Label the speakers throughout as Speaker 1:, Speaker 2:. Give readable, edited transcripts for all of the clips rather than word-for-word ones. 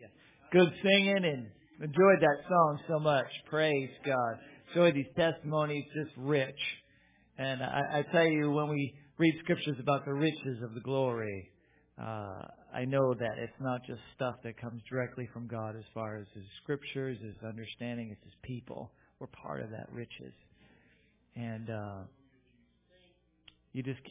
Speaker 1: Good singing and enjoyed that song so much. Praise God. Enjoyed these testimonies, just rich. And I tell you, when we read scriptures about the riches of the glory, I know that it's not just stuff that comes directly from God as far as His scriptures, His understanding, it's His people. We're part of that riches. And you just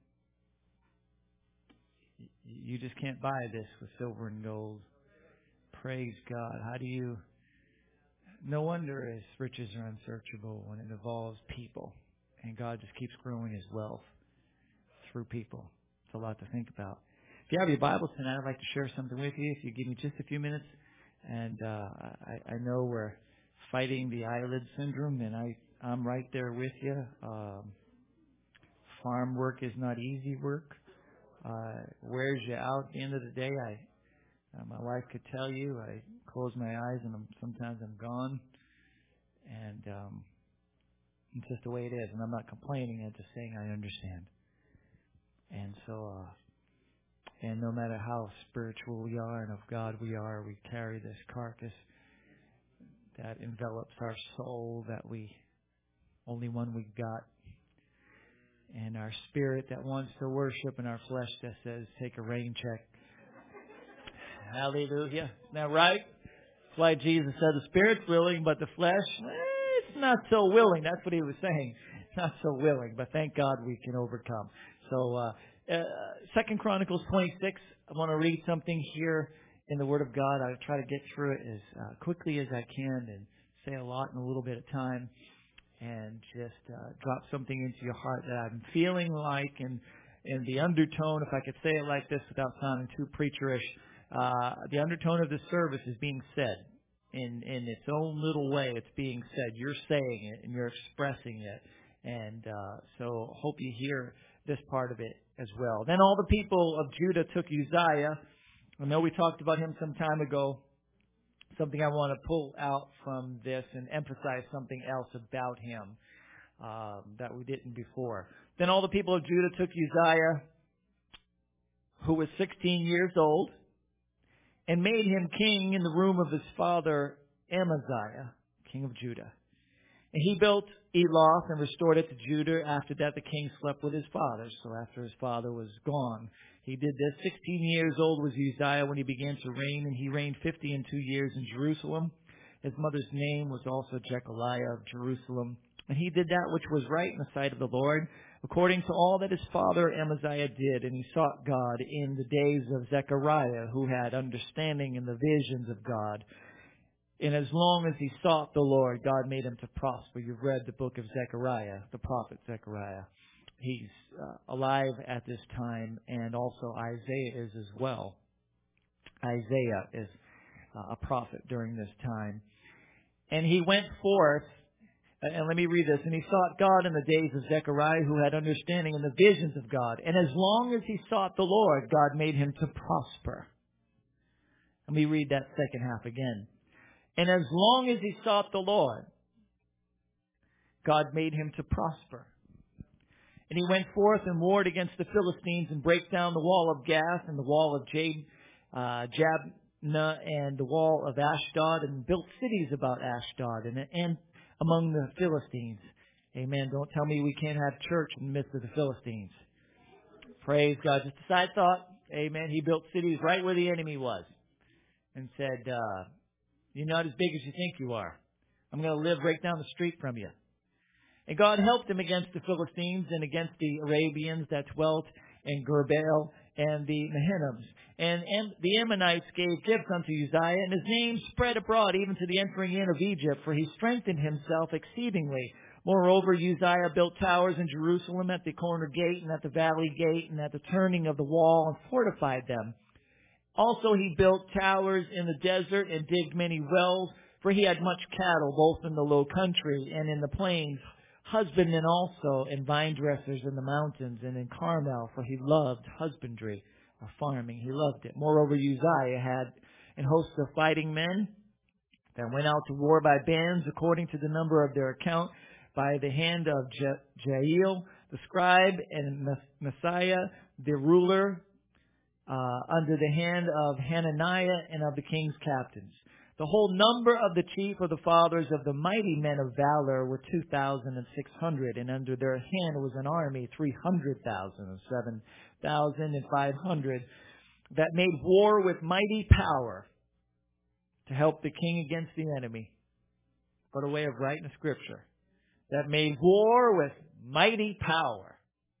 Speaker 1: can't buy this with silver and gold. Praise God. How do you... No wonder His riches are unsearchable when it involves people. And God just keeps growing His wealth through people. It's a lot to think about. If you have your Bibles tonight, I'd like to share something with you. If you give me just a few minutes. And I know we're fighting the eyelid syndrome, and I'm right there with you. Farm work is not easy work. Wears you out at the end of the day. My wife could tell you, I close my eyes and sometimes I'm gone. And it's just the way it is. And I'm not complaining, I'm just saying I understand. And so, and no matter how spiritual we are and of God we are, we carry this carcass that envelops our soul, that only one we've got. And our spirit that wants to worship, and our flesh that says, take a rain check. Hallelujah. Isn't that right? That's why Jesus said the spirit's willing, but the flesh, it's not so willing. That's what He was saying. It's not so willing, but thank God we can overcome. So, 2 Chronicles 26, I want to read something here in the Word of God. I'll try to get through it as quickly as I can and say a lot in a little bit of time. And just drop something into your heart that I'm feeling like, and the undertone, if I could say it like this without sounding too preacherish, the undertone of this service is being said in its own little way. It's being said. You're saying it and you're expressing it, and so hope you hear this part of it as well. Then all the people of Judah took Uzziah. I know we talked about him some time ago. Something I want to pull out from this and emphasize something else about him that we didn't before. Then all the people of Judah took Uzziah, who was 16 years old, and made him king in the room of his father Amaziah, king of Judah. And he built Eloth and restored it to Judah. After that, the king slept with his father. So after his father was gone, he did this. 16 years old was Uzziah when he began to reign, and he reigned 52 years in Jerusalem. His mother's name was also Jechaliah of Jerusalem. And he did that which was right in the sight of the Lord, according to all that his father Amaziah did. And he sought God in the days of Zechariah, who had understanding in the visions of God. And as long as he sought the Lord, God made him to prosper. You've read the book of Zechariah, the prophet Zechariah. He's alive at this time, and also Isaiah is as well. Isaiah is a prophet during this time. And he went forth, and let me read this. And he sought God in the days of Zechariah, who had understanding in the visions of God. And as long as he sought the Lord, God made him to prosper. Let me read that second half again. And as long as he sought the Lord, God made him to prosper. And he went forth and warred against the Philistines and brake down the wall of Gath and the wall of Jabneh and the wall of Ashdod, and built cities about Ashdod and among the Philistines. Amen. Don't tell me we can't have church in the midst of the Philistines. Praise God. Just a side thought. Amen. He built cities right where the enemy was and said, you're not as big as you think you are. I'm going to live right down the street from you. And God helped him against the Philistines and against the Arabians that dwelt in Gerbel and the Mehunims. And the Ammonites gave gifts unto Uzziah, and his name spread abroad even to the entering in of Egypt, for he strengthened himself exceedingly. Moreover, Uzziah built towers in Jerusalem at the corner gate and at the valley gate and at the turning of the wall, and fortified them. Also he built towers in the desert and digged many wells, for he had much cattle both in the low country and in the plains, husbandmen also, and vine dressers in the mountains and in Carmel, for he loved husbandry or farming. He loved it. Moreover, Uzziah had an host of fighting men that went out to war by bands according to the number of their account, by the hand of Jael, the scribe, and Messiah, the ruler, under the hand of Hananiah and of the king's captains. The whole number of the chief of the fathers of the mighty men of valor were 2,600, and under their hand was an army 300,000 and 7,500 that made war with mighty power to help the king against the enemy. What a way of writing the scripture. That made war with mighty power.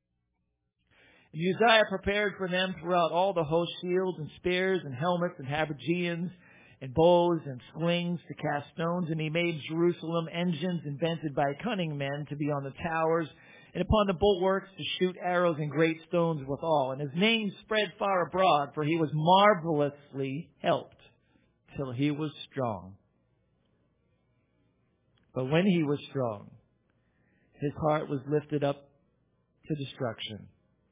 Speaker 1: Uzziah prepared for them throughout all the host shields and spears and helmets and habergeons and bows and slings to cast stones. And he made Jerusalem engines invented by cunning men to be on the towers and upon the bulwarks to shoot arrows and great stones withal. And his name spread far abroad, for he was marvelously helped till he was strong. But when he was strong, his heart was lifted up to destruction.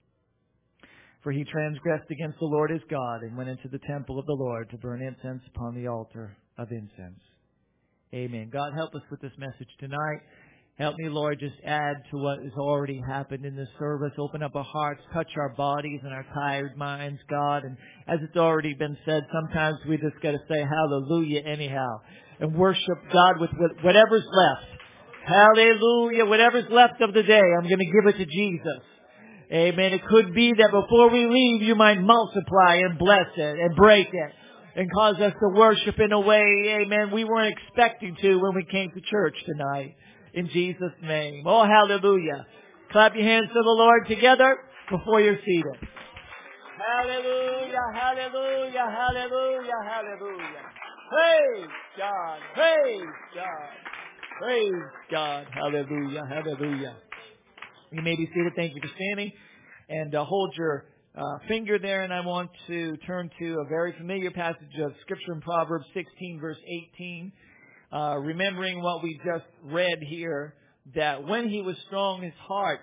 Speaker 1: For he transgressed against the Lord his God and went into the temple of the Lord to burn incense upon the altar of incense. Amen. God, help us with this message tonight. Help me, Lord, just add to what has already happened in this service. Open up our hearts, touch our bodies and our tired minds, God. And as it's already been said, sometimes we just got to say hallelujah anyhow and worship God with whatever's left. Hallelujah. Whatever's left of the day, I'm going to give it to Jesus. Amen. It could be that before we leave, you might multiply and bless it and break it and cause us to worship in a way, amen, we weren't expecting to when we came to church tonight. In Jesus' name. Oh, hallelujah. Clap your hands to the Lord together before you're seated. Hallelujah, hallelujah, hallelujah, hallelujah. Praise God, praise God, praise God. Hallelujah, hallelujah. You may be seated. Thank you for standing. And hold your finger there, and I want to turn to a very familiar passage of Scripture in Proverbs 16, verse 18. Remembering what we just read here, that when he was strong, his heart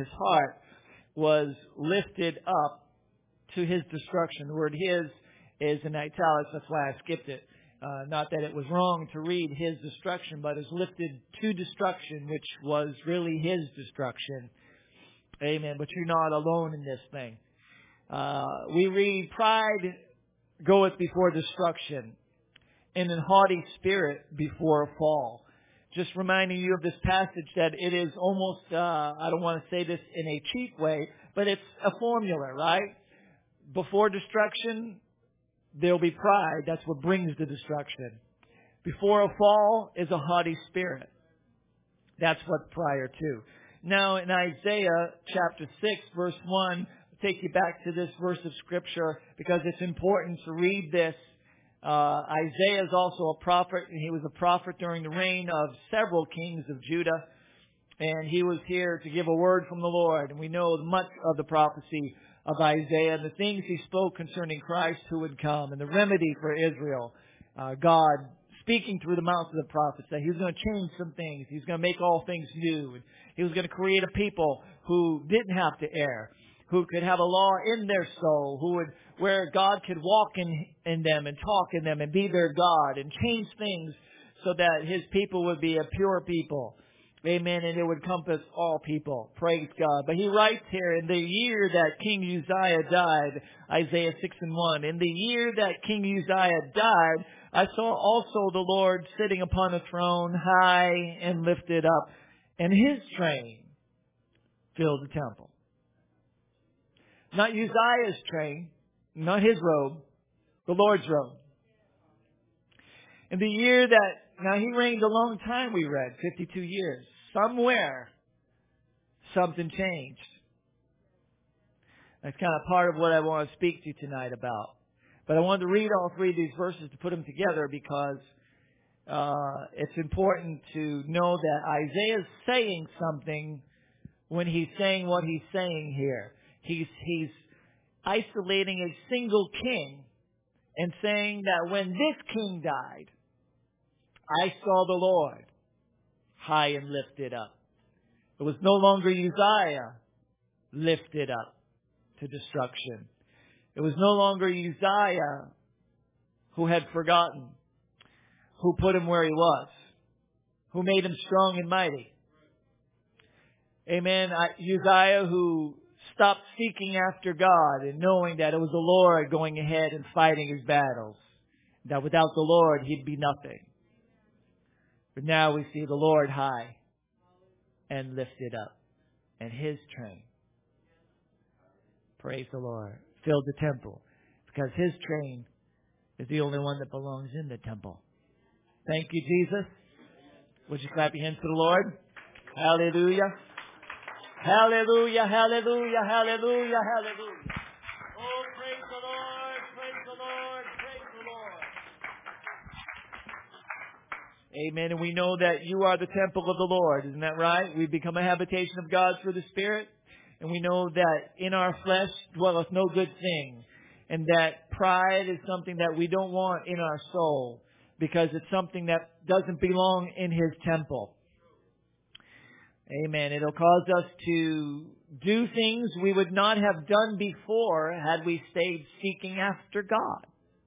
Speaker 1: was lifted up to his destruction. The word his is in italics, that's why I skipped it. Not that it was wrong to read his destruction, but is lifted to destruction, which was really his destruction. Amen. But you're not alone in this thing. We read, pride goeth before destruction, and an haughty spirit before a fall. Just reminding you of this passage that it is almost, I don't want to say this in a cheap way, but it's a formula, right? Before destruction, there'll be pride. That's what brings the destruction. Before a fall is a haughty spirit. That's what's prior to. Now in Isaiah chapter 6, verse 1, I'll take you back to this verse of Scripture because it's important to read this. Isaiah is also a prophet, and he was a prophet during the reign of several kings of Judah. And he was here to give a word from the Lord. And we know much of the prophecy of Isaiah and the things he spoke concerning Christ who would come and the remedy for Israel. God speaking through the mouth of the prophets that he was going to change some things. He was going to make all things new. And he was going to create a people who didn't have to err, who could have a law in their soul, where God could walk in them and talk in them and be their God and change things so that his people would be a pure people. Amen. And it would encompass all people. Praise God. But he writes here, in the year that King Uzziah died, Isaiah 6:1, in the year that King Uzziah died, I saw also the Lord sitting upon a throne high and lifted up, and his train filled the temple. Not Uzziah's train, not his robe, the Lord's robe. In the year that, now he reigned a long time, we read, 52 years. Somewhere, something changed. That's kind of part of what I want to speak to you tonight about. But I wanted to read all three of these verses to put them together because it's important to know that Isaiah is saying something when he's saying what he's saying here. He's isolating a single king and saying that when this king died, I saw the Lord high and lifted up. It was no longer Uzziah lifted up to destruction. It was no longer Uzziah who had forgotten, who put him where he was, who made him strong and mighty. Amen. Uzziah who stopped seeking after God and knowing that it was the Lord going ahead and fighting his battles. That without the Lord, he'd be nothing. But now we see the Lord high and lifted up, and his train, praise the Lord, filled the temple, because his train is the only one that belongs in the temple. Thank you, Jesus. Would you clap your hands to the Lord? Hallelujah. Hallelujah, hallelujah, hallelujah, hallelujah. Oh, praise the Lord, praise the Lord, praise the Lord. Amen. And we know that you are the temple of the Lord. Isn't that right? We become a habitation of God through the Spirit. And we know that in our flesh dwelleth no good thing. And that pride is something that we don't want in our soul, because it's something that doesn't belong in his temple. Amen. It'll cause us to do things we would not have done before had we stayed seeking after God.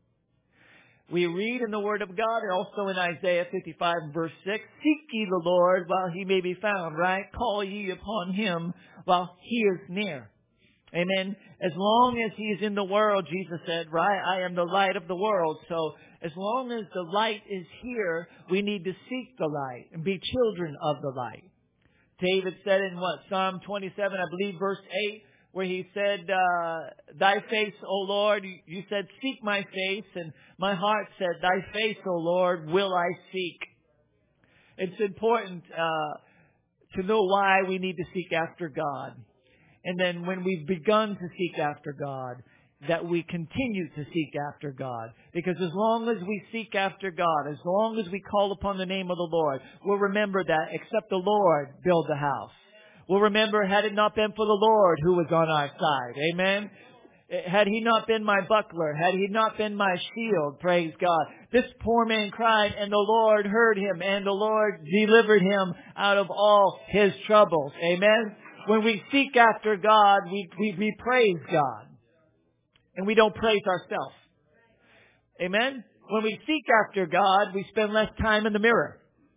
Speaker 1: We read in the Word of God, and also in Isaiah 55 verse 6, seek ye the Lord while he may be found, right? Call ye upon him while he is near. Amen. As long as he is in the world, Jesus said, right? I am the light of the world. So as long as the light is here, we need to seek the light and be children of the light. David said in Psalm 27, I believe verse 8, where he said, thy face, O Lord, you said, seek my face. And my heart said, thy face, O Lord, will I seek. It's important to know why we need to seek after God. And then when we've begun to seek after God, that we continue to seek after God. Because as long as we seek after God, as long as we call upon the name of the Lord, we'll remember that except the Lord build the house. We'll remember, had it not been for the Lord who was on our side. Amen. Had he not been my buckler, had he not been my shield, praise God. This poor man cried, and the Lord heard him, and the Lord delivered him out of all his troubles. Amen. When we seek after God, we praise God. And we don't praise ourselves. Amen? When we seek after God, we spend less time in the mirror.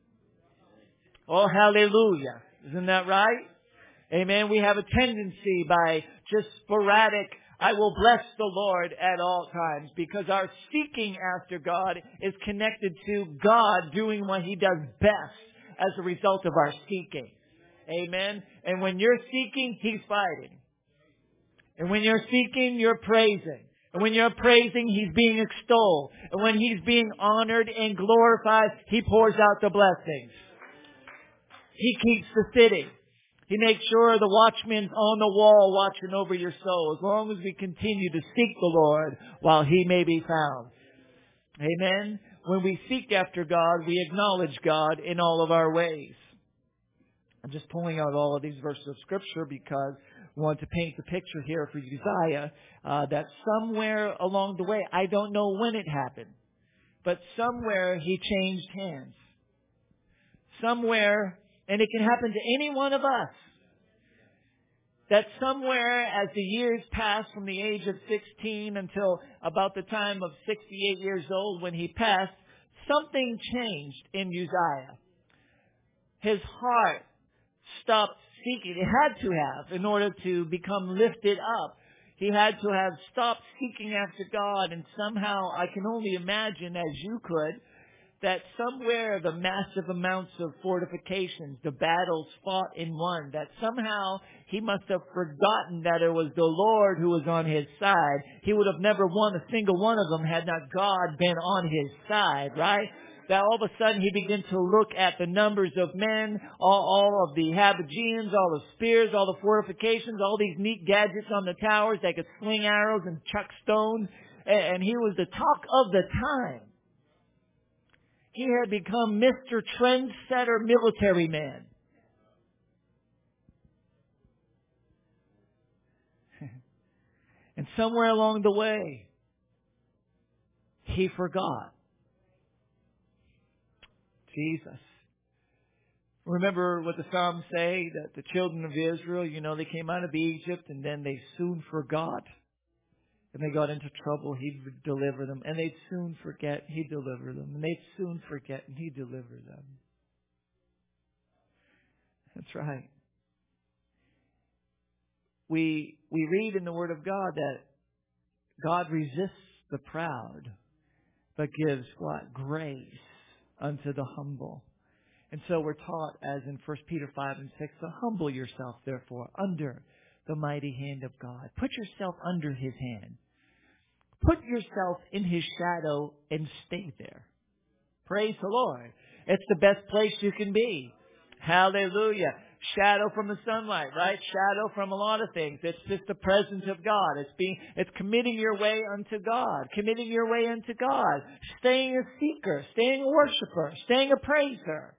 Speaker 1: Oh, hallelujah. Isn't that right? Amen. We have a tendency by just sporadic, I will bless the Lord at all times, because our seeking after God is connected to God doing what he does best as a result of our seeking. Amen. And when you're seeking, he's fighting. And when you're seeking, you're praising. And when you're praising, he's being extolled. And when he's being honored and glorified, he pours out the blessings. He keeps the city. He makes sure the watchman's on the wall watching over your soul. As long as we continue to seek the Lord while he may be found. Amen. When we seek after God, we acknowledge God in all of our ways. I'm just pulling out all of these verses of Scripture because I want to paint the picture here for Uzziah that somewhere along the way, I don't know when it happened, but somewhere he changed hands. Somewhere, and it can happen to any one of us, that somewhere as the years passed from the age of 16 until about the time of 68 years old when he passed, something changed in Uzziah. His heart stopped seeking. It had to have in order to become lifted up. He had to have stopped seeking after God, and somehow I can only imagine, as you could, that somewhere the massive amounts of fortifications, the battles fought and won, that somehow he must have forgotten that it was the Lord who was on his side. He would have never won a single one of them had not God been on his side, right? That all of a sudden he began to look at the numbers of men, all of the habergeons, all the spears, all the fortifications, all these neat gadgets on the towers that could sling arrows and chuck stones. And he was the talk of the time. He had become Mr. Trendsetter military man. And somewhere along the way, he forgot. Jesus. Remember what the Psalms say, that the children of Israel, they came out of Egypt and then they soon forgot. And they got into trouble, he'd deliver them. And they'd soon forget, he'd deliver them. And they'd soon forget, and he'd deliver them. That's right. we read in the Word of God that God resists the proud, but gives what? Grace unto the humble. And so we're taught, as in 1 Peter 5 and 6, to humble yourself, therefore, under the mighty hand of God. Put yourself under His hand. Put yourself in His shadow and stay there. Praise the Lord. It's the best place you can be. Hallelujah. Shadow from the sunlight, right? Shadow from a lot of things. It's just the presence of God. It's committing your way unto God. Committing your way unto God. Staying a seeker. Staying a worshiper. Staying a praiser.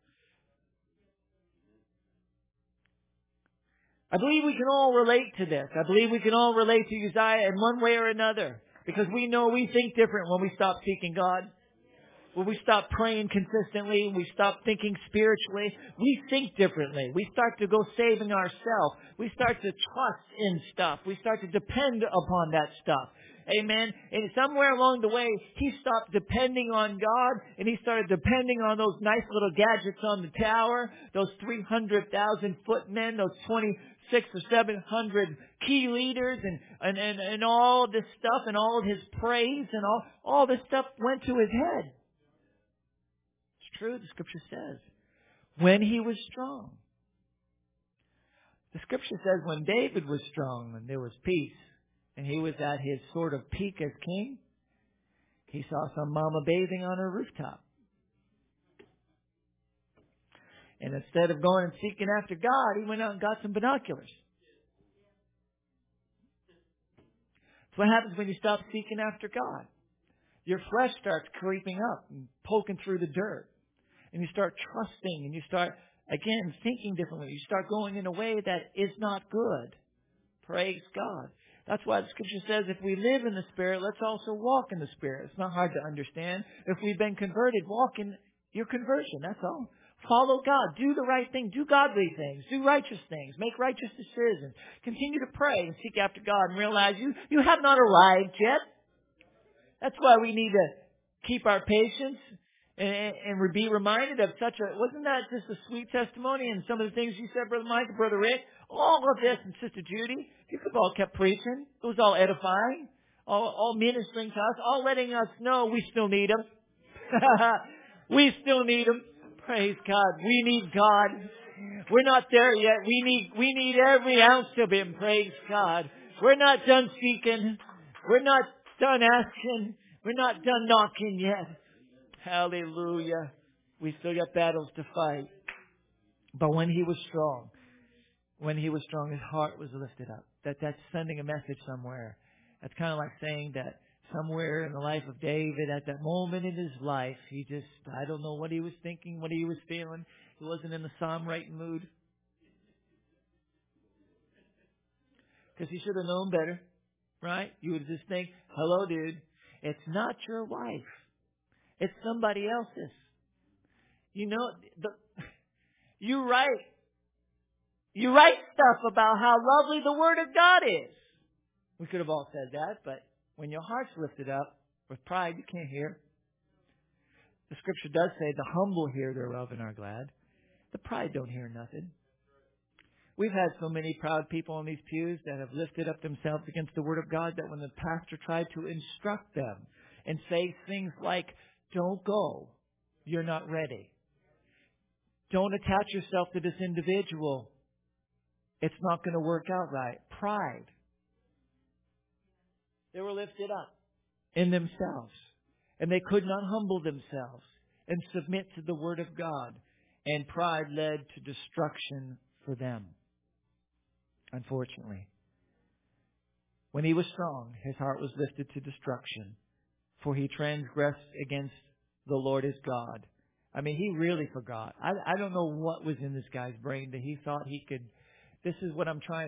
Speaker 1: I believe we can all relate to this. I believe we can all relate to Uzziah in one way or another. Because we know we think different when we stop seeking God. When we stop praying consistently, we stop thinking spiritually, we think differently. We start to go saving ourselves. We start to trust in stuff. We start to depend upon that stuff. Amen. And somewhere along the way, he stopped depending on God and he started depending on those nice little gadgets on the tower, those 300,000 footmen, those 26 or 700 key leaders and all this stuff and all of his praise and all this stuff went to his head. It's true, the Scripture says. When he was strong. The Scripture says when David was strong and there was peace and he was at his sort of peak as king, he saw some mama bathing on her rooftop. And instead of going and seeking after God, he went out and got some binoculars. That's what happens when you stop seeking after God. Your flesh starts creeping up and poking through the dirt. And you start trusting and you start, again, thinking differently. You start going in a way that is not good. Praise God. That's why the Scripture says if we live in the Spirit, let's also walk in the Spirit. It's not hard to understand. If we've been converted, walk in your conversion. That's all. Follow God. Do the right thing. Do godly things. Do righteous things. Make righteous decisions. Continue to pray and seek after God and realize you have not arrived yet. That's why we need to keep our patience and be reminded of wasn't that just a sweet testimony and some of the things you said, Brother Mike and Brother Rick? All of this, and Sister Judy, you could have all kept preaching. It was all edifying, all ministering to us, all letting us know we still need Him. We still need Him. Praise God. We need God. We're not there yet. We need every ounce of Him. Praise God. We're not done seeking. We're not done asking. We're not done knocking yet. Hallelujah. We still got battles to fight. But when he was strong, his heart was lifted up. That's sending a message somewhere. That's kind of like saying that somewhere in the life of David, at that moment in his life, I don't know what he was thinking, what he was feeling. He wasn't in the psalm writing mood. Because he should have known better, right? You would just think, hello, dude, it's not your wife. It's somebody else's. You know, you write stuff about how lovely the Word of God is. We could have all said that, but when your heart's lifted up with pride, you can't hear. The Scripture does say the humble hear thereof and are glad. The pride don't hear nothing. We've had so many proud people in these pews that have lifted up themselves against the Word of God that when the pastor tried to instruct them and say things like, don't go, you're not ready. Don't attach yourself to this individual. It's not going to work out right. Pride. They were lifted up in themselves. And they could not humble themselves and submit to the Word of God. And pride led to destruction for them. Unfortunately. When he was strong, his heart was lifted to destruction. For he transgressed against the Lord his God. I mean, he really forgot. I don't know what was in this guy's brain that he thought he could. This is what I'm trying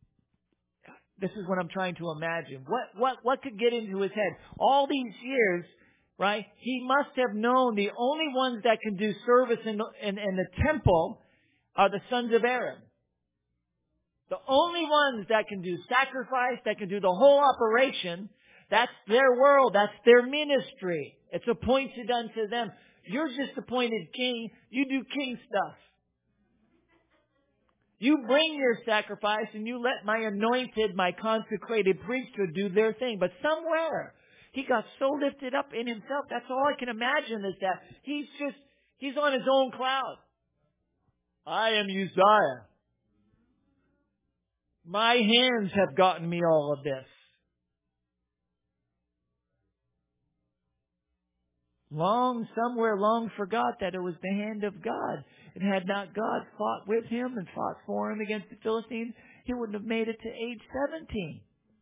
Speaker 1: to imagine. What could get into his head? All these years, right? He must have known the only ones that can do service in the temple are the sons of Aaron. The only ones that can do sacrifice, that can do the whole operation. That's their world. That's their ministry. It's appointed unto them. You're just appointed king. You do king stuff. You bring your sacrifice and you let my anointed, my consecrated priesthood do their thing. But somewhere, he got so lifted up in himself. That's all I can imagine is that he's on his own cloud. I am Uzziah. My hands have gotten me all of this. Somewhere long forgot that it was the hand of God. And had not God fought with him and fought for him against the Philistines, he wouldn't have made it to age 17.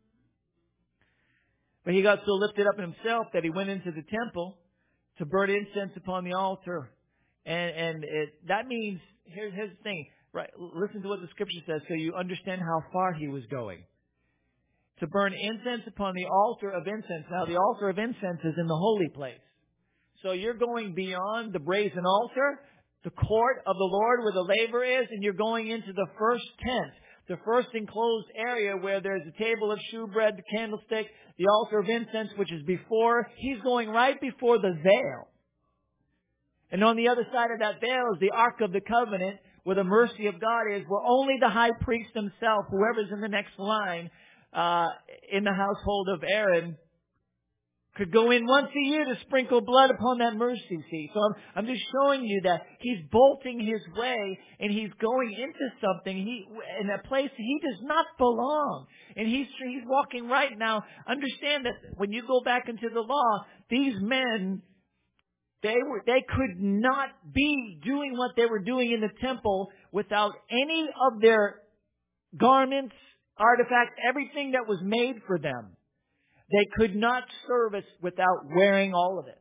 Speaker 1: But he got so lifted up in himself that he went into the temple to burn incense upon the altar. And that means, here's the thing, right? Listen to what the scripture says so you understand how far he was going. To burn incense upon the altar of incense. Now the altar of incense is in the holy place. So you're going beyond the brazen altar, the court of the Lord where the laver is, and you're going into the first tent, the first enclosed area where there's a table of shewbread, the candlestick, the altar of incense, which is before. He's going right before the veil. And on the other side of that veil is the Ark of the Covenant, where the mercy of God is, where only the high priest himself, whoever's in the next line, in the household of Aaron, could go in once a year to sprinkle blood upon that mercy seat. So I'm just showing you that he's bolting his way and he's going into something in a place he does not belong. And he's walking right now. Understand that when you go back into the law, these men, they could not be doing what they were doing in the temple without any of their garments, artifacts, everything that was made for them. They could not service without wearing all of it.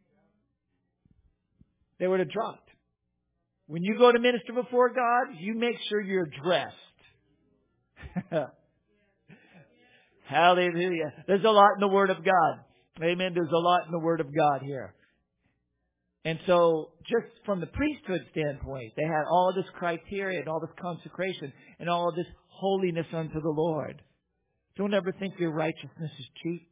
Speaker 1: They would have dropped. When you go to minister before God, you make sure you're dressed. Hallelujah. There's a lot in the Word of God. Amen. There's a lot in the Word of God here. And so, just from the priesthood standpoint, they had all of this criteria and all this consecration and all of this holiness unto the Lord. Don't ever think your righteousness is cheap.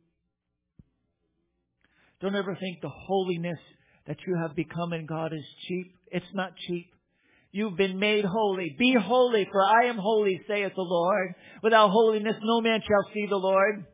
Speaker 1: Don't ever think the holiness that you have become in God is cheap. It's not cheap. You've been made holy. Be holy, for I am holy, saith the Lord. Without holiness no man shall see the Lord.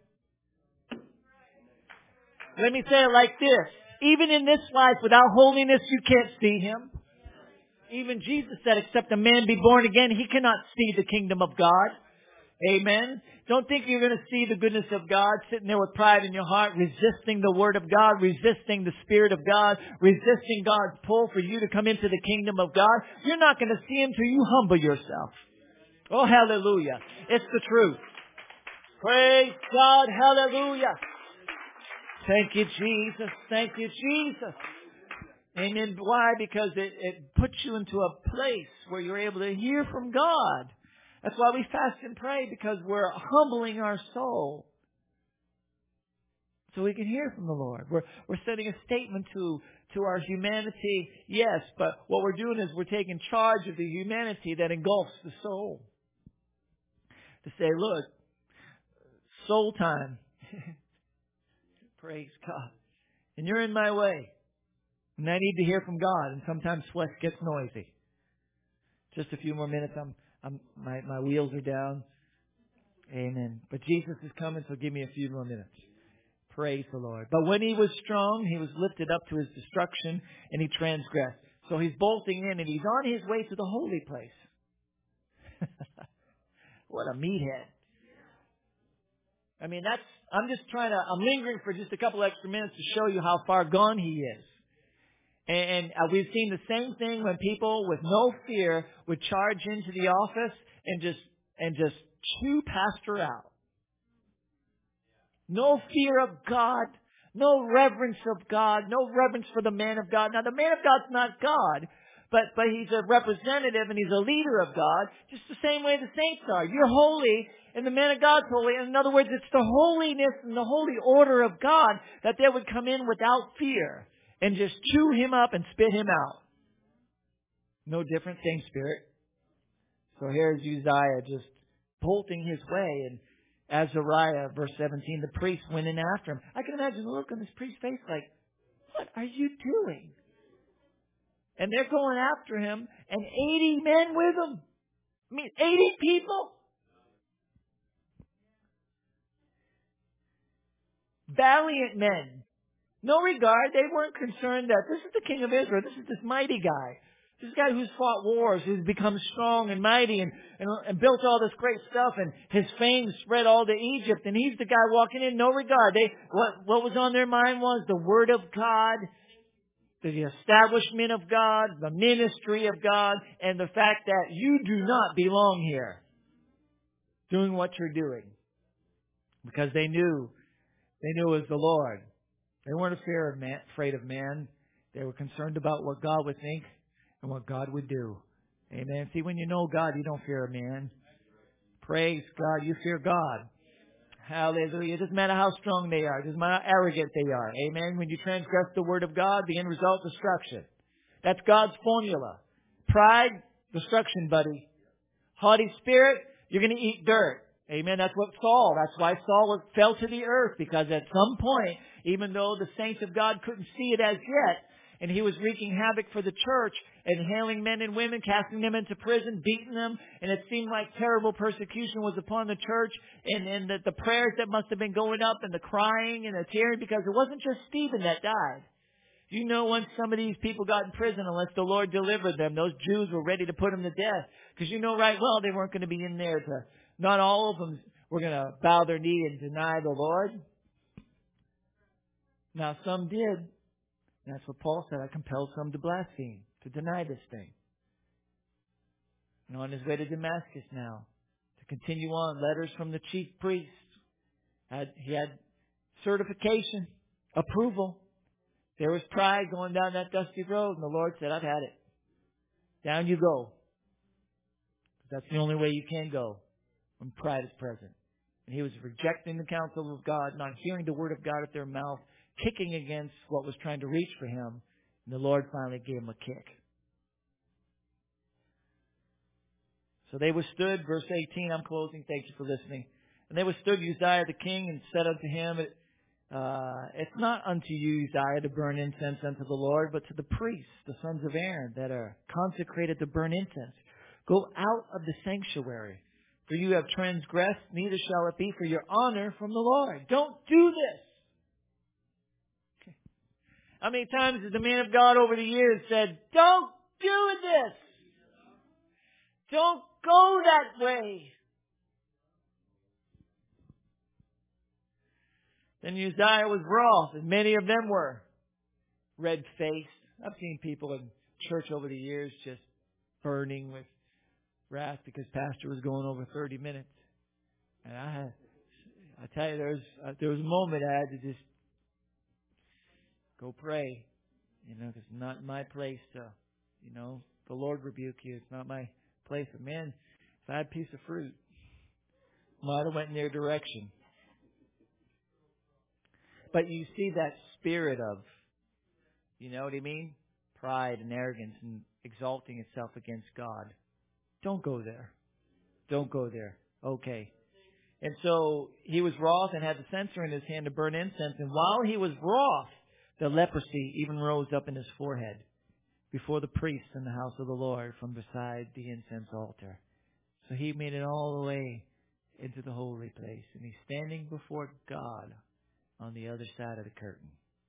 Speaker 1: Let me say it like this. Even in this life, without holiness, you can't see Him. Even Jesus said, except a man be born again, he cannot see the kingdom of God. Amen. Don't think you're going to see the goodness of God sitting there with pride in your heart, resisting the Word of God, resisting the Spirit of God, resisting God's pull for you to come into the kingdom of God. You're not going to see Him till you humble yourself. Oh, hallelujah. It's the truth. Praise God. Hallelujah. Thank you, Jesus. Thank you, Jesus. Amen. Why? Because it puts you into a place where you're able to hear from God. That's why we fast and pray, because we're humbling our soul so we can hear from the Lord. We're sending a statement to our humanity, yes, but what we're doing is we're taking charge of the humanity that engulfs the soul. To say, look, soul time. Praise God. And you're in my way. And I need to hear from God. And sometimes flesh gets noisy. Just a few more minutes. My wheels are down. Amen. But Jesus is coming, so give me a few more minutes. Praise the Lord. But when He was strong, He was lifted up to His destruction, and He transgressed. So He's bolting in, and He's on His way to the holy place. What a meathead. I mean, I'm lingering for just a couple extra minutes to show you how far gone He is. And we've seen the same thing when people with no fear would charge into the office and just chew pastor out. No fear of God, no reverence of God, no reverence for the man of God. Now the man of God's not God, but he's a representative and he's a leader of God, just the same way the saints are. You're holy and the man of God's holy. And in other words, it's the holiness and the holy order of God that they would come in without fear and just chew Him up and spit Him out. No different, same spirit. So here's Uzziah just bolting his way, and Azariah, verse 17, the priest went in after him. I can imagine the look on this priest's face like, what are you doing? And they're going after him, and 80 men with him. I mean, 80 people? Valiant men. No regard. They weren't concerned that this is the king of Israel. This is this mighty guy. This guy who's fought wars, who's become strong and mighty and built all this great stuff, and his fame spread all to Egypt, and he's the guy walking in, no regard. What was on their mind was the Word of God, the establishment of God, the ministry of God, and the fact that you do not belong here doing what you're doing. Because they knew it was the Lord. They weren't afraid of man. They were concerned about what God would think and what God would do. Amen. See, when you know God, you don't fear a man. Praise God. You fear God. Hallelujah. It doesn't matter how strong they are. It doesn't matter how arrogant they are. Amen. When you transgress the Word of God, the end result, destruction. That's God's formula. Pride, destruction, buddy. Haughty spirit, you're going to eat dirt. Amen. That's why Saul fell to the earth, because at some point, even though the saints of God couldn't see it as yet, and he was wreaking havoc for the church and hailing men and women, casting them into prison, beating them, and it seemed like terrible persecution was upon the church, and the prayers that must have been going up, and the crying and the tearing, because it wasn't just Stephen that died. You know, once some of these people got in prison, unless the Lord delivered them, those Jews were ready to put them to death. Because you know right well they weren't going to be in there not all of them were going to bow their knee and deny the Lord. Now some did. And that's what Paul said. I compelled some to blaspheme, to deny this thing. And on his way to Damascus now, to continue on, letters from the chief priest. He had certification, approval. There was pride going down that dusty road, and the Lord said, I've had it. Down you go. That's the only way you can go when pride is present. And he was rejecting the counsel of God, not hearing the word of God at their mouth, kicking against what was trying to reach for him. And the Lord finally gave him a kick. So they withstood, verse 18, I'm closing, thank you for listening. And they withstood Uzziah the king and said unto him, it's not unto you, Uzziah, to burn incense unto the Lord, but to the priests, the sons of Aaron, that are consecrated to burn incense. Go out of the sanctuary, for you have transgressed, neither shall it be for your honor from the Lord. Don't do this. Okay. How many times has the man of God over the years said, don't do this. Don't go that way. Then Uzziah was wroth, and many of them were red-faced. I've seen people in church over the years just burning with wrath because pastor was going over 30 minutes. And I tell you, there was a moment I had to just go pray, because it's not my place to, the Lord rebuke you. It's not my place. But man, if I had a piece of fruit, might have went in their direction. But you see that spirit of, you know what I mean? Pride and arrogance and exalting itself against God. Don't go there. Don't go there. Okay. And so he was wroth and had the censer in his hand to burn incense. And while he was wroth, the leprosy even rose up in his forehead before the priests in the house of the Lord from beside the incense altar. So he made it all the way into the holy place. And he's standing before God on the other side of the curtain.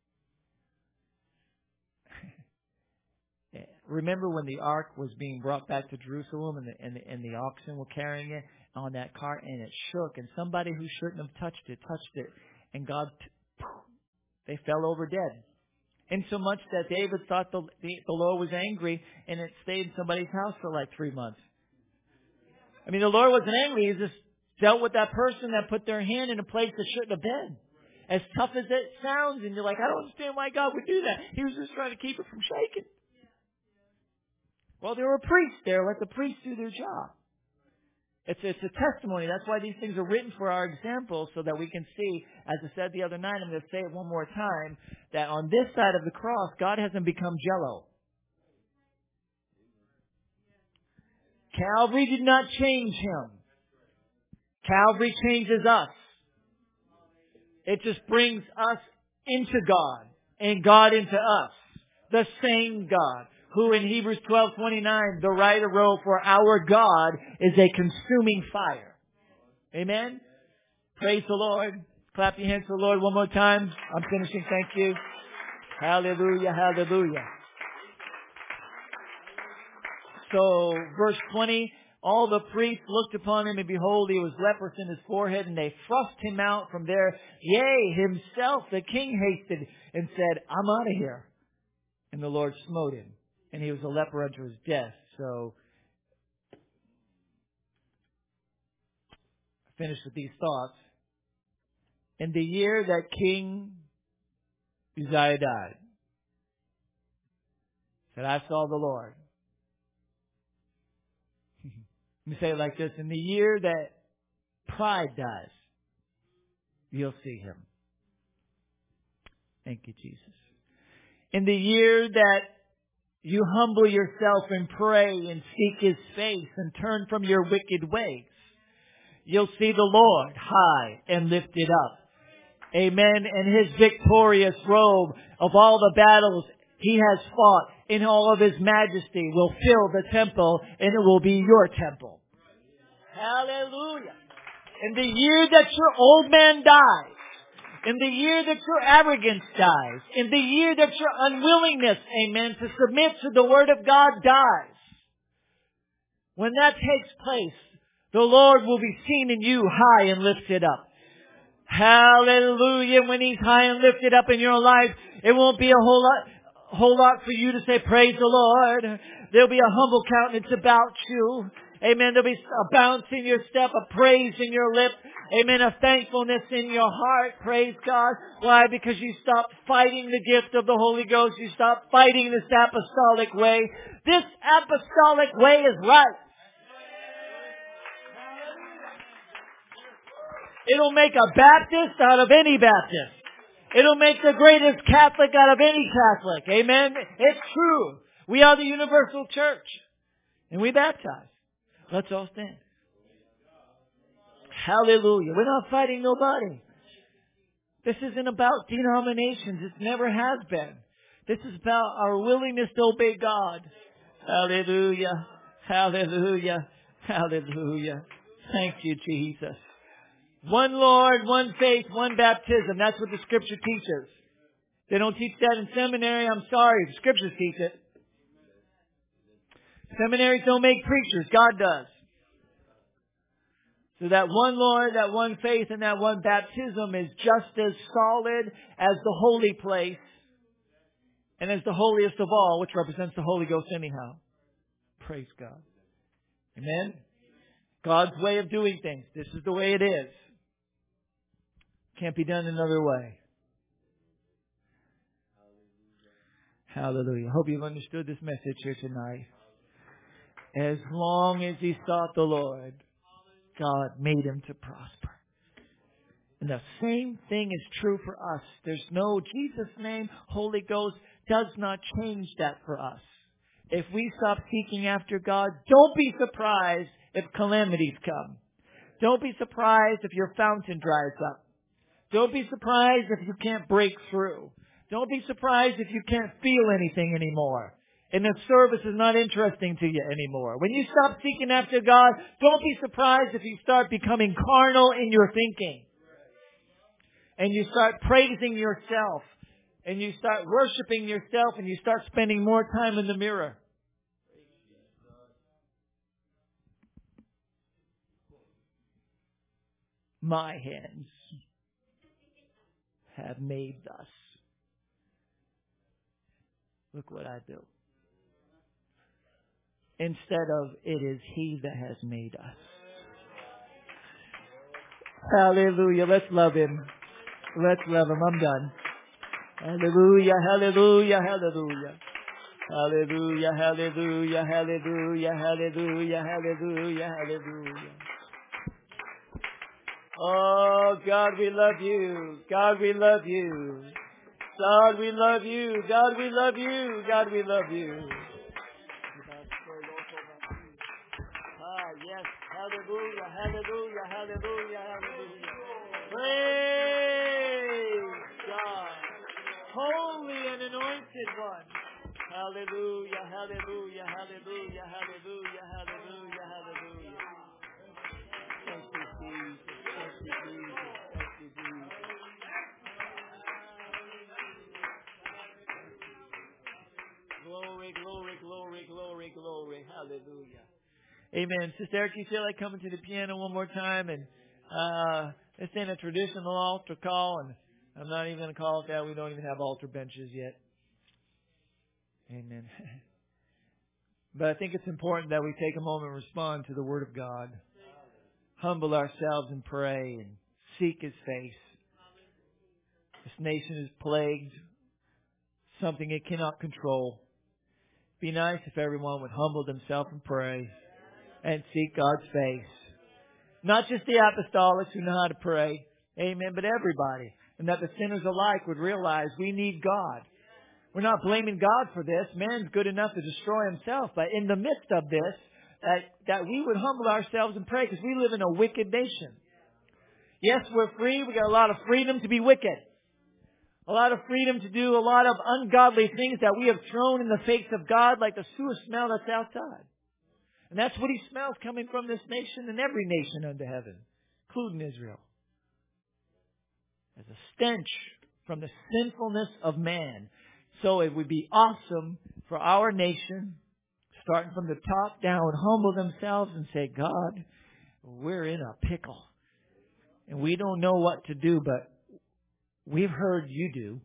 Speaker 1: Remember when the ark was being brought back to Jerusalem and the oxen were carrying it on that cart and it shook, and somebody who shouldn't have touched it, and God, they fell over dead. And so much that David thought the Lord was angry, and it stayed in somebody's house for like 3 months. I mean, the Lord wasn't angry. He just dealt with that person that put their hand in a place that shouldn't have been. As tough as it sounds, and you're like, I don't understand why God would do that. He was just trying to keep it from shaking. Well, there were priests there. Let the priests do their job. It's a testimony. That's why these things are written for our example, so that we can see, as I said the other night, I'm going to say it one more time, that on this side of the cross, God hasn't become Jell-O. Calvary did not change him. Calvary changes us. It just brings us into God and God into us. The same God. who in Hebrews 12:29, the writer wrote, "For our God is a consuming fire." Amen? Praise the Lord. Clap your hands to the Lord one more time. I'm finishing. Thank you. Hallelujah, hallelujah. So, verse 20, all the priests looked upon him, and behold, he was leprous in his forehead, and they thrust him out from there. Yea, himself, the king, hasted and said, "I'm out of here." And the Lord smote him, and he was a leper unto his death. So, I finish with these thoughts. In the year that King Uzziah died, said, "I saw the Lord." Let me say it like this. In the year that pride dies, you'll see him. Thank you, Jesus. In the year that you humble yourself and pray and seek His face and turn from your wicked ways, you'll see the Lord high and lifted up. Amen. And His victorious robe of all the battles He has fought in all of His majesty will fill the temple, and it will be your temple. Hallelujah. In the year that your old man dies, in the year that your arrogance dies, in the year that your unwillingness, amen, to submit to the Word of God dies, when that takes place, the Lord will be seen in you high and lifted up. Hallelujah. When He's high and lifted up in your life, it won't be a whole lot for you to say, "Praise the Lord." There'll be a humble countenance about you. Amen. There'll be a bounce in your step, a praise in your lip. Amen. A thankfulness in your heart. Praise God. Why? Because you stopped fighting the gift of the Holy Ghost. You stopped fighting this apostolic way. This apostolic way is right. It'll make a Baptist out of any Baptist. It'll make the greatest Catholic out of any Catholic. Amen. It's true. We are the universal church. And we baptize. Let's all stand. Hallelujah. We're not fighting nobody. This isn't about denominations. It never has been. This is about our willingness to obey God. Hallelujah. Hallelujah. Hallelujah. Thank you, Jesus. One Lord, one faith, one baptism. That's what the Scripture teaches. They don't teach that in seminary. I'm sorry. The Scriptures teach it. Seminaries don't make preachers. God does. So that one Lord, that one faith, and that one baptism is just as solid as the holy place and as the holiest of all, which represents the Holy Ghost anyhow. Praise God. Amen? God's way of doing things. This is the way it is. Can't be done another way. Hallelujah. Hope you've understood this message here tonight. As long as he sought the Lord, God made him to prosper. And the same thing is true for us. There's no Jesus' name, Holy Ghost does not change that for us. If we stop seeking after God, don't be surprised if calamities come. Don't be surprised if your fountain dries up. Don't be surprised if you can't break through. Don't be surprised if you can't feel anything anymore. And the service is not interesting to you anymore. When you stop seeking after God, don't be surprised if you start becoming carnal in your thinking. And you start praising yourself. And you start worshiping yourself. And you start spending more time in the mirror. My hands have made thus. Look what I do. Instead of, it is He that has made us. Hallelujah. Let's love Him. Let's love Him. I'm done. Hallelujah, hallelujah, hallelujah. Hallelujah, hallelujah, hallelujah, hallelujah, hallelujah, hallelujah. Oh, God, we love you. God, we love you. God, we love you. God, we love you. God, we love you. Ah, yes. Hallelujah, hallelujah, hallelujah, hallelujah. Praise God. Holy and anointed one. Hallelujah, hallelujah, hallelujah, hallelujah, hallelujah, hallelujah. Thank you, Jesus. Thank you, Jesus. Thank you, Jesus. Glory, glory, glory, glory, glory. Hallelujah. Amen. Sister Eric, you feel like coming to the piano one more time? And this ain't a traditional altar call, and I'm not even going to call it that. We don't even have altar benches yet. Amen. But I think it's important that we take a moment and respond to the Word of God. Humble ourselves and pray and seek His face. This nation is plagued, something it cannot control. Be nice if everyone would humble themselves and pray and seek God's face. Not just the apostolics who know how to pray, amen, but everybody. And that the sinners alike would realize we need God. We're not blaming God for this. Man's good enough to destroy himself. But in the midst of this, that we would humble ourselves and pray, because we live in a wicked nation. Yes, we're free. We got a lot of freedom to be wicked. A lot of freedom to do a lot of ungodly things that we have thrown in the face of God, like the sewer smell that's outside. And that's what He smells coming from this nation and every nation under heaven, including Israel. As a stench from the sinfulness of man. So it would be awesome for our nation, starting from the top down, humble themselves and say, God, we're in a pickle. And we don't know what to do, but we've heard You do.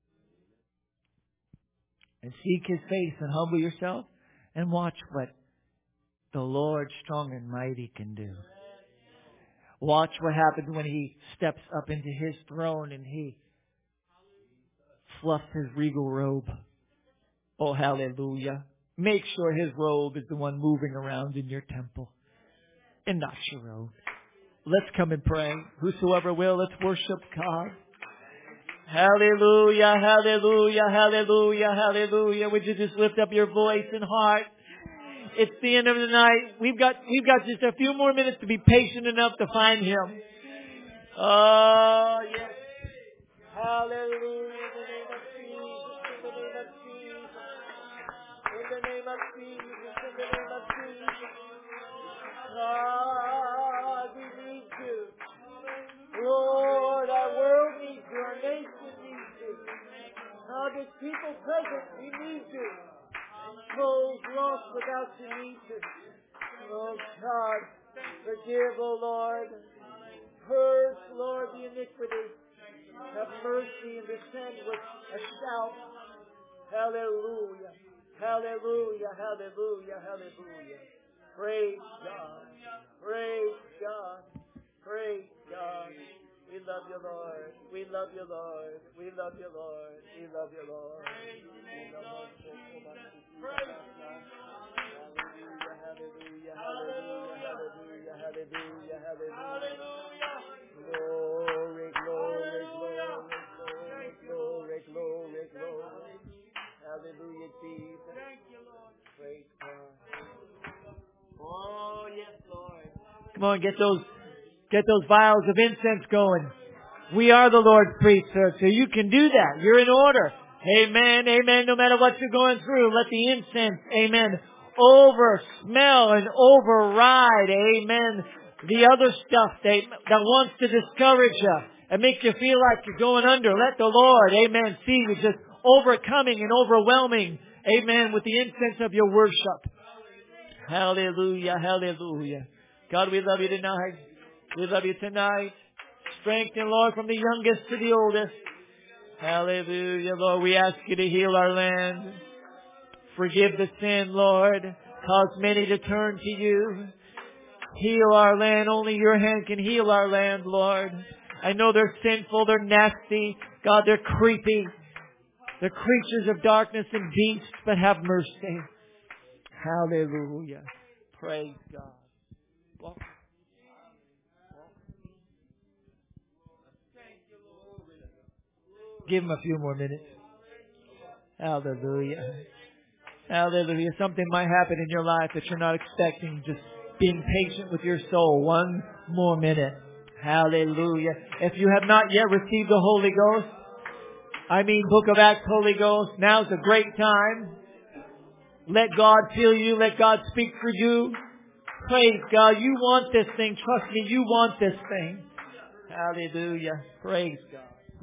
Speaker 1: And seek His face and humble yourself and watch what the Lord strong and mighty can do. Watch what happens when He steps up into His throne and He fluffs His regal robe. Oh, hallelujah. Make sure His robe is the one moving around in your temple and not your robe. Let's come and pray. Whosoever will, let's worship God. Hallelujah, hallelujah, hallelujah, hallelujah. Would you just lift up your voice and heart? It's the end of the night. We've got just a few more minutes to be patient enough to find Him. Oh, yes. Hallelujah. In the name of Jesus. In the name of Jesus. In the name of Jesus. God, we need You. Lord, our world needs You. Our nation needs You. Now, this people present, we need You. Souls lost without You need You. Oh, God, forgive, oh Lord. Purge, Lord, the iniquity. Have mercy and descend with a shout. Hallelujah. Hallelujah. Hallelujah. Hallelujah. Praise God. Praise God. Praise God. We love You, Lord. We love You, Lord. We love You, Lord. We love You, Lord. Hallelujah. Hallelujah. Hallelujah. Hallelujah. Hallelujah. Glory, glory, glory, glory, glory, glory. Hallelujah, Jesus. Thank You, Lord. Praise God. Oh, yes, Lord. Come on, get those vials of incense going. We are the Lord's priesthood, so you can do that. You're in order. Amen, amen. No matter what you're going through, let the incense, amen, smell and override, amen, the other stuff that wants to discourage you and make you feel like you're going under. Let the Lord, amen, see you just overcoming and overwhelming, amen, with the incense of your worship. Hallelujah, hallelujah. God, we love You tonight. We love You tonight. Strengthen, Lord, from the youngest to the oldest. Hallelujah, Lord. We ask You to heal our land. Forgive the sin, Lord. Cause many to turn to You. Heal our land. Only Your hand can heal our land, Lord. I know they're sinful. They're nasty. God, they're creepy. They're creatures of darkness and beasts, but have mercy. Hallelujah. Praise God. Well, give Him a few more minutes. Hallelujah. Hallelujah. Something might happen in your life that you're not expecting. Just being patient with your soul. One more minute. Hallelujah. If you have not yet received the Holy Ghost, Book of Acts Holy Ghost, now's a great time. Let God fill you. Let God speak for you. Praise God. You want this thing. Trust me, you want this thing. Hallelujah. Praise God.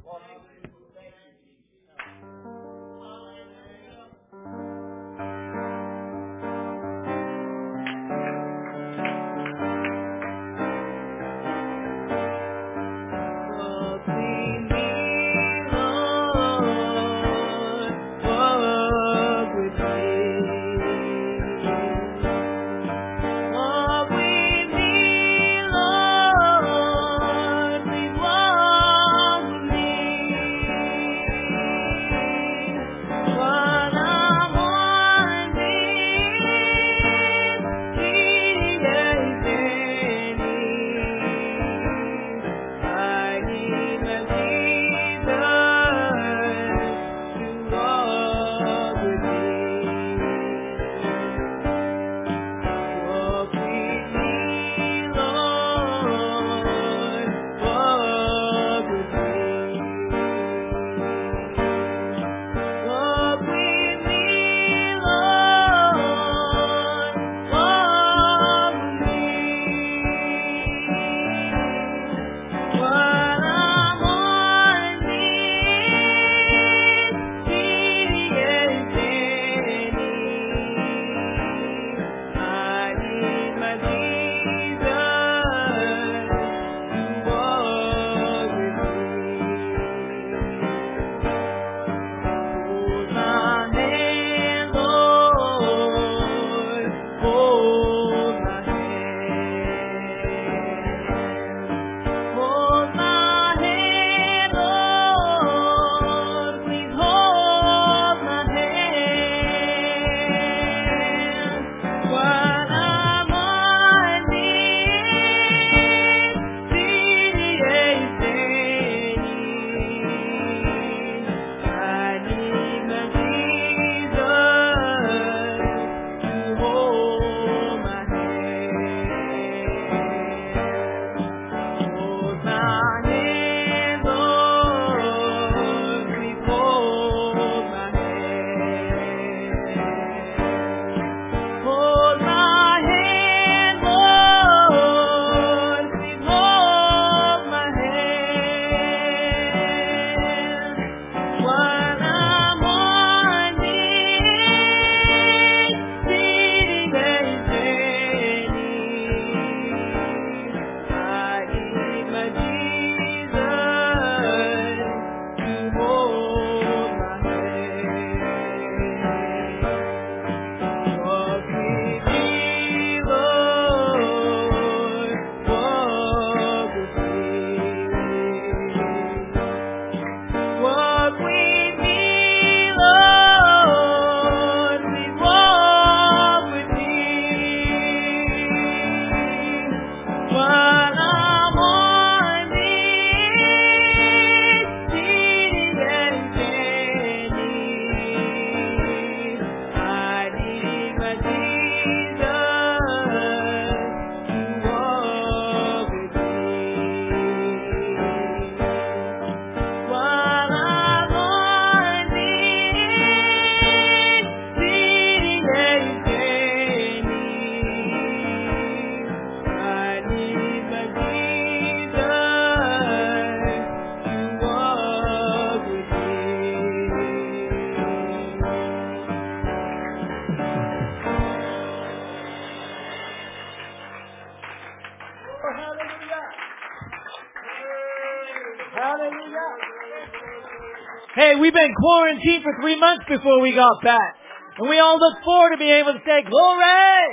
Speaker 1: Hey, we've been quarantined for 3 months before we got back. And we all look forward to being able to say, glory!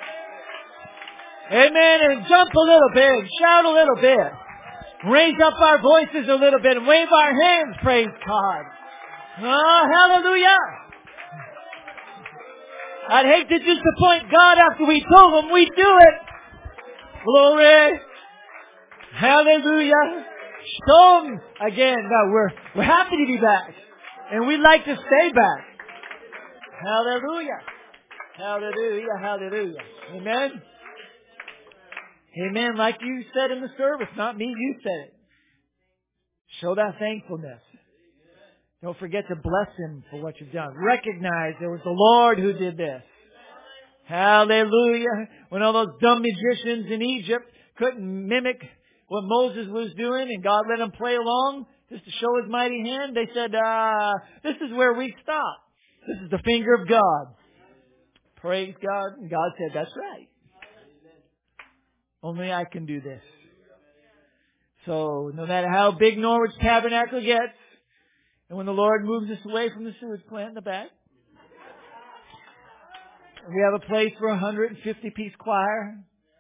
Speaker 1: Amen. And jump a little bit, and shout a little bit. Raise up our voices a little bit and wave our hands, praise God. Oh, hallelujah. I'd hate to disappoint God after we told Him we'd do it. Glory. Hallelujah. Show Him again that we're happy to be back. And we'd like to stay back. Hallelujah. Hallelujah. Hallelujah. Amen. Amen. Like you said in the service, not me, you said it. Show that thankfulness. Don't forget to bless Him for what you've done. Recognize it was the Lord who did this. Hallelujah. When all those dumb magicians in Egypt couldn't mimic what Moses was doing and God let them play along just to show His mighty hand, they said, this is where we stop. This is the finger of God. Praise God. And God said, that's right. Only I can do this. So no matter how big Norwich Tabernacle gets, and when the Lord moves us away from the sewage plant in the back, we have a place for a 150-piece choir.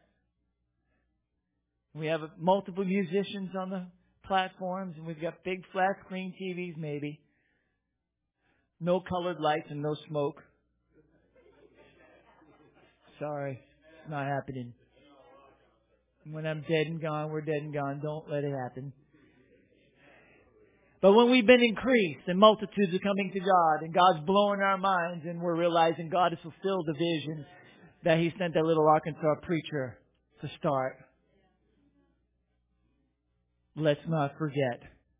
Speaker 1: We have multiple musicians on the platforms, and we've got big flat screen TVs maybe. No colored lights and no smoke. Sorry, it's not happening. When I'm dead and gone, we're dead and gone. Don't let it happen. But when we've been increased and multitudes are coming to God and God's blowing our minds and we're realizing God has fulfilled the vision that He sent that little Arkansas preacher to start, let's not forget.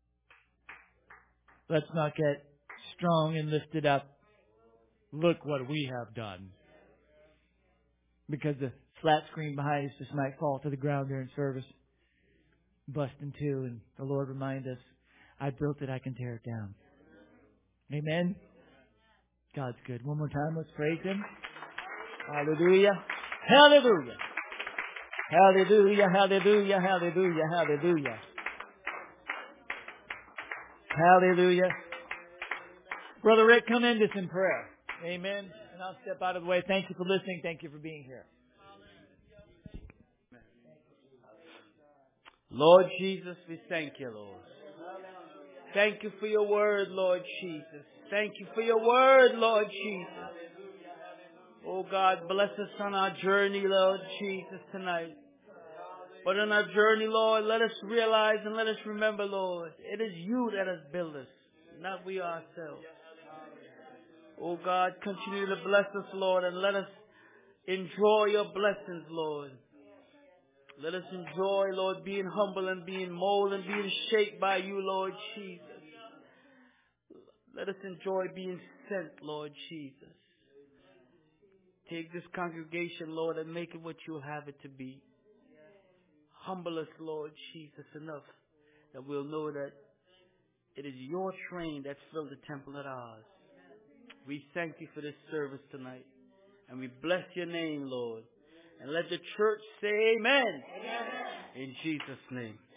Speaker 1: Let's not get strong and lifted up. Look what we have done. Because the flat screen behind us just might fall to the ground during service. Bust in two, and the Lord remind us, I built it, I can tear it down. Amen? God's good. One more time, let's praise Him. Hallelujah. Hallelujah. Hallelujah, hallelujah, hallelujah, hallelujah. Hallelujah. Brother Rick, come end us in prayer. Amen. And I'll step out of the way. Thank you for listening. Thank you for being here.
Speaker 2: Lord Jesus, we thank you, Lord. Thank you for your word, Lord Jesus. Thank you for your word, Lord Jesus. Oh God, bless us on our journey, Lord Jesus, tonight. But on our journey, Lord, let us realize and let us remember, Lord, it is you that has built us, not we ourselves. Oh God, continue to bless us, Lord, and let us enjoy your blessings, Lord. Let us enjoy, Lord, being humble and being molded and being shaped by you, Lord Jesus. Let us enjoy being sent, Lord Jesus. Take this congregation, Lord, and make it what you have it to be. Humble us, Lord Jesus, enough that we'll know that it is your train that's filled the temple at ours. We thank you for this service tonight. And we bless your name, Lord. And let the church say amen. In Jesus' name.